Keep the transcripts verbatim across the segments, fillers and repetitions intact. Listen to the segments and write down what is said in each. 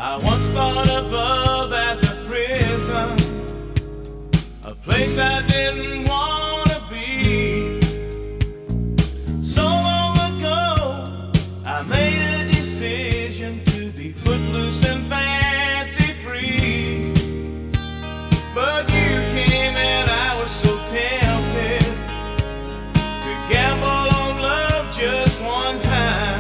I once thought of love as a prison, a place I didn't want to be. So long ago, I made a decision to be footloose and fancy free. But you came and I was so tempted to gamble on love just one time.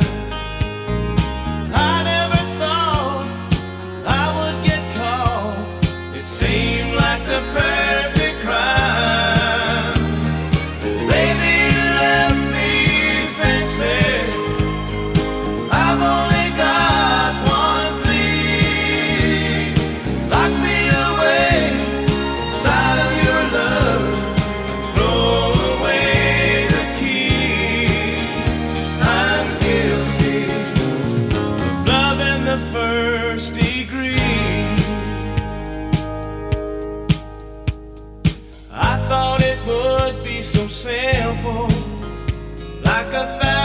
I never thought I would get caught. It seemed like the perfect crime. Baby, you left me defenseless. I've only got one plea. Lock me away inside of your love. Throw away the key. I'm guilty of love in the first degree. I thought it would be so simple, like a thousand